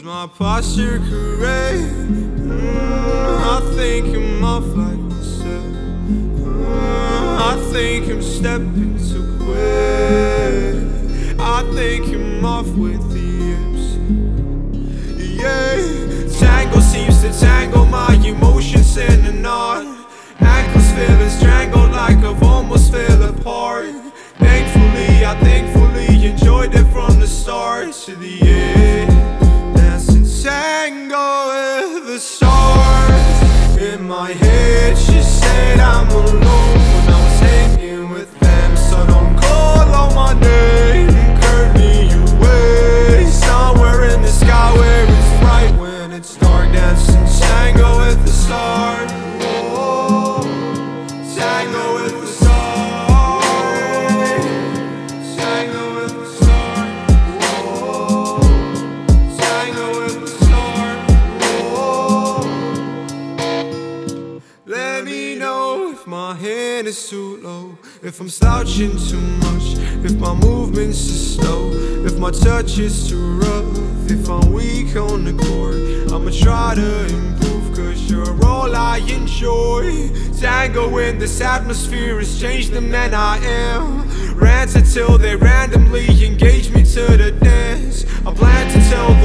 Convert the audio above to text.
Is my posture correct? I think I'm off like myself. I think I'm stepping too quick. I think I'm off with the yips. Yeah, tango seems to tangle my emotions in a knot. Ankles feeling strangled like I've almost fell apart. Thankfully, I thankfully enjoyed it from the start to the end. Dancing tango with the stars. In my head she said I'm alone when I was hanging with them. So don't call on my name, curve me away. Somewhere in the sky where it's bright when it's dark. Dancing tango with the stars. Oh, tango with the stars. Tango with the stars. Oh, tango with the stars. Oh, let me know if my hand is too low, if I'm slouching too much, if my movement's too slow, if my touch is too rough, if I'm weak on the court. I'ma try to improve, cause you're all I enjoy. Tango in this atmosphere has changed the man I am. Rants until they randomly engage me to the dance. I plan to tell